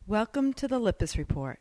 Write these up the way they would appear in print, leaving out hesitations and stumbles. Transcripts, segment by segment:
Welcome to the Lippis Report.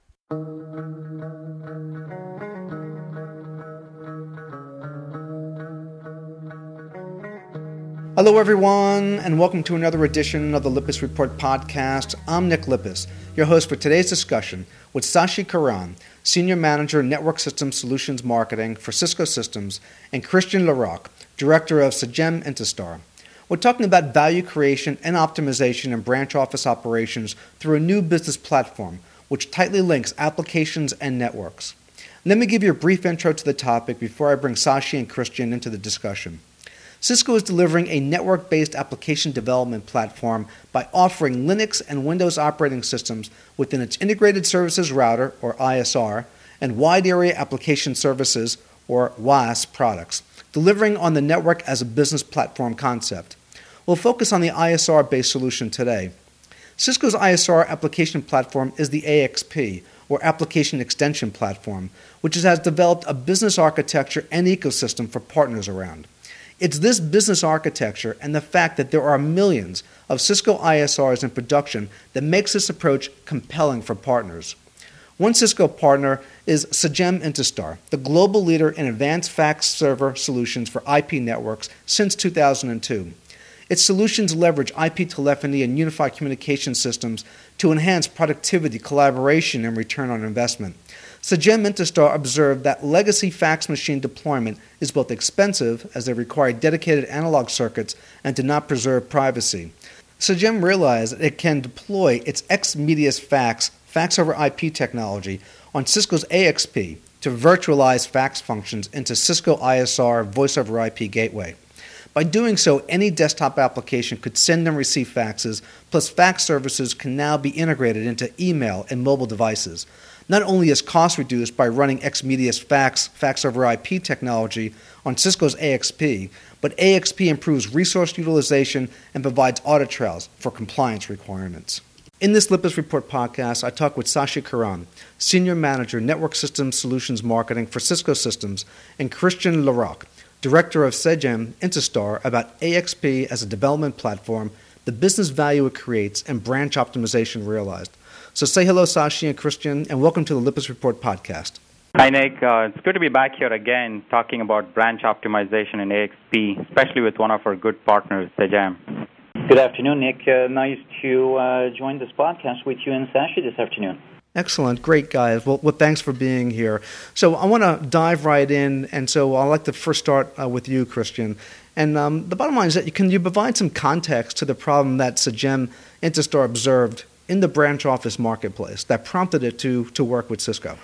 Hello, everyone, and welcome to another edition of the Lippis Report podcast. I'm Nick Lippis, your host for today's discussion with Sashi Karan, Senior Manager, Network Systems Solutions Marketing for Cisco Systems, and Christian Larocque, Director of Sagem Intestar. We're talking about value creation and optimization in branch office operations through a new business platform, which tightly links applications and networks. Let me give you a brief intro to the topic before I bring Sashi and Christian into the discussion. Cisco is delivering a network-based application development platform by offering Linux and Windows operating systems within its Integrated Services Router, or ISR, and Wide Area Application Services, or WAS, products, delivering on the network as a business platform concept. We'll focus on the ISR-based solution today. Cisco's ISR application platform is the AXP, or Application Extension Platform, which has developed a business architecture and ecosystem for partners around. It's this business architecture and the fact that there are millions of Cisco ISRs in production that makes this approach compelling for partners. One Cisco partner is Sagem Intestar, the global leader in advanced fax server solutions for IP networks since 2002. Its solutions leverage IP telephony and unified communication systems to enhance productivity, collaboration, and return on investment. Sagem Intestar observed that legacy fax machine deployment is both expensive, as they require dedicated analog circuits and do not preserve privacy. Sagem realized that it can deploy its ex-Medius fax over IP technology on Cisco's AXP to virtualize fax functions into Cisco ISR voice over IP gateway. By doing so, any desktop application could send and receive faxes, plus fax services can now be integrated into email and mobile devices. Not only is cost reduced by running ex-Medius fax over IP technology on Cisco's AXP, but AXP improves resource utilization and provides audit trails for compliance requirements. In this Lippis Report podcast, I talk with Sashi Karan, Senior Manager, Network Systems Solutions Marketing for Cisco Systems, and Christian Larocque, Director of Sagem Intestar, about AXP as a development platform, the business value it creates, and branch optimization realized. So say hello, Sashi and Christian, and welcome to the Lippis Report podcast. Hi, Nick. It's good to be back here again talking about branch optimization in AXP, especially with one of our good partners, Sagem. Good afternoon, Nick. Nice to join this podcast with you and Sashi this afternoon. Excellent. Great, guys. Well, thanks for being here. So I want to dive right in, and so I'd like to first start with you, Christian. And the bottom line is that can you provide some context to the problem that Sagem Intestar observed in the branch office marketplace that prompted it to work with Cisco?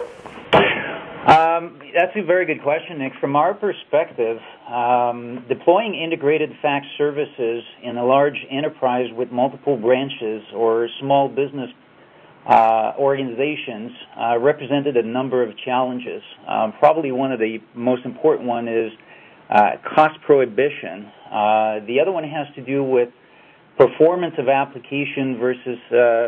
That's a very good question, Nick. From our perspective, deploying integrated fax services in a large enterprise with multiple branches or small business organizations represented a number of challenges. Probably one of the most important one is cost prohibition. The other one has to do with performance of application versus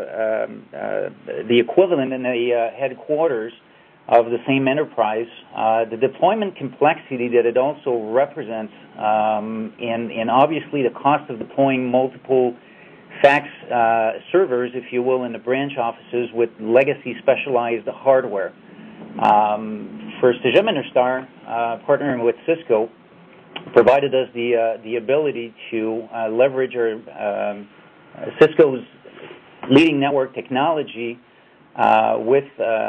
the equivalent in the headquarters of the same enterprise. The deployment complexity that it also represents, and obviously the cost of deploying multiple fax servers, if you will, in the branch offices with legacy specialized hardware. For Sagem Intestar, partnering with Cisco, provided us the ability to leverage our Cisco's leading network technology with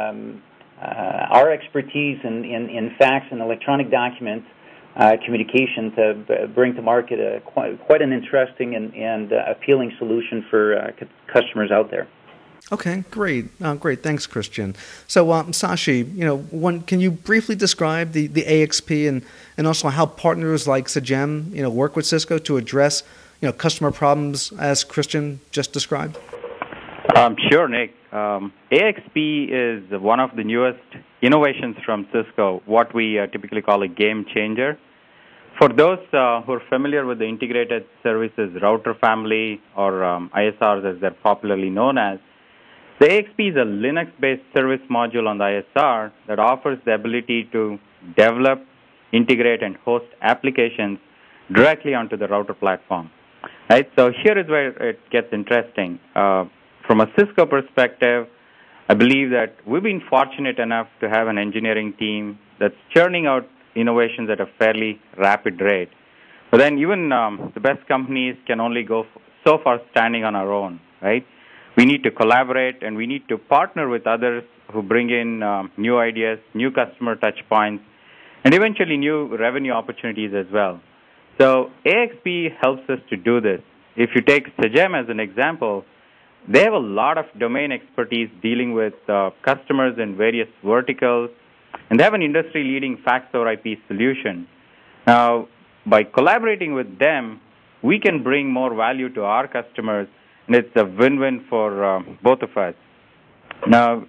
our expertise in fax and electronic document communication to bring to market quite an interesting and appealing solution for customers out there. Okay, great. Thanks, Christian. So, Sashi, can you briefly describe the AXP and also how partners like Sagem, work with Cisco to address, customer problems as Christian just described? Sure, Nick. AXP is one of the newest innovations from Cisco, what we typically call a game changer. For those who are familiar with the Integrated Services Router family, or ISRs as they're popularly known as, the AXP is a Linux-based service module on the ISR that offers the ability to develop, integrate, and host applications directly onto the router platform. Right? So here is where it gets interesting. from a Cisco perspective, I believe that we've been fortunate enough to have an engineering team that's churning out innovations at a fairly rapid rate. But then even the best companies can only go so far standing on our own, right? We need to collaborate, and we need to partner with others who bring in new ideas, new customer touch points, and eventually new revenue opportunities as well. So AXP helps us to do this. If you take Sagem as an example, they have a lot of domain expertise dealing with customers in various verticals, and they have an industry-leading fax over IP solution. Now, by collaborating with them, we can bring more value to our customers, and it's a win-win for both of us. Now,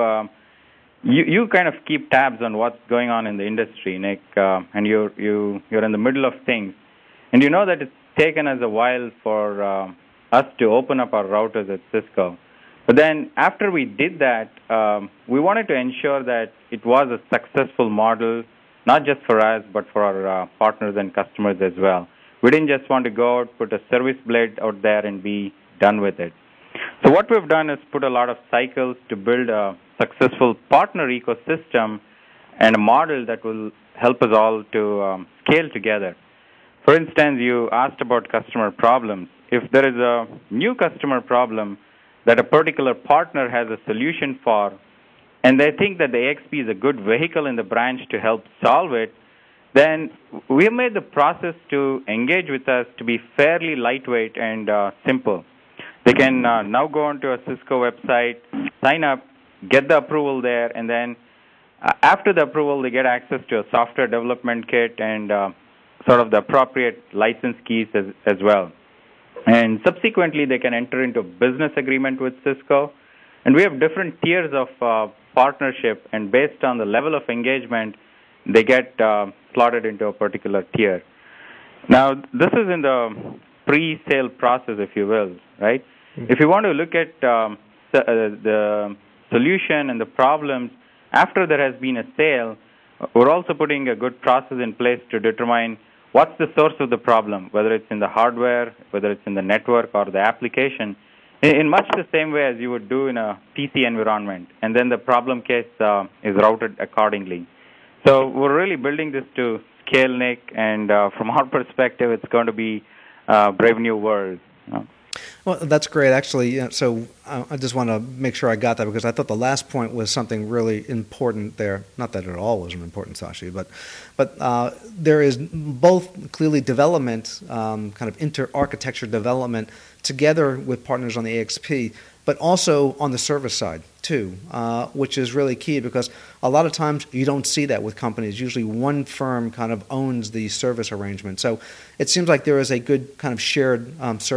you kind of keep tabs on what's going on in the industry, Nick, and you're in the middle of things, and you know that it's taken us a while for us to open up our routers at Cisco. But then after we did that, we wanted to ensure that it was a successful model, not just for us, but for our partners and customers as well. We didn't just want to go out, put a service blade out there, and be done with it. So what we've done is put a lot of cycles to build a successful partner ecosystem and a model that will help us all to scale together. For instance, you asked about customer problems. If there is a new customer problem that a particular partner has a solution for, and they think that the AXP is a good vehicle in the branch to help solve it, then we have made the process to engage with us to be fairly lightweight and simple. They can now go onto a Cisco website, sign up, get the approval there, and then after the approval, they get access to a software development kit and sort of the appropriate license keys as well. And subsequently, they can enter into a business agreement with Cisco. And we have different tiers of partnership, and based on the level of engagement, they get slotted into a particular tier. Now, this is in the pre-sale process, if you will, right? Mm-hmm. If you want to look at the solution and the problems after there has been a sale, we're also putting a good process in place to determine what's the source of the problem, whether it's in the hardware, whether it's in the network or the application, in much the same way as you would do in a PC environment. And then the problem case is routed accordingly. So we're really building this to scale, Nick, and from our perspective, it's going to be a brave new world. Well, that's great, actually. So I just want to make sure I got that, because I thought the last point was something really important there. Not that it all wasn't important, Sashi, but there is both clearly development, kind of inter-architecture development together with partners on the AXP, but also on the service side too, which is really key, because a lot of times you don't see that with companies. Usually one firm kind of owns the service arrangement. So it seems like there is a good kind of shared service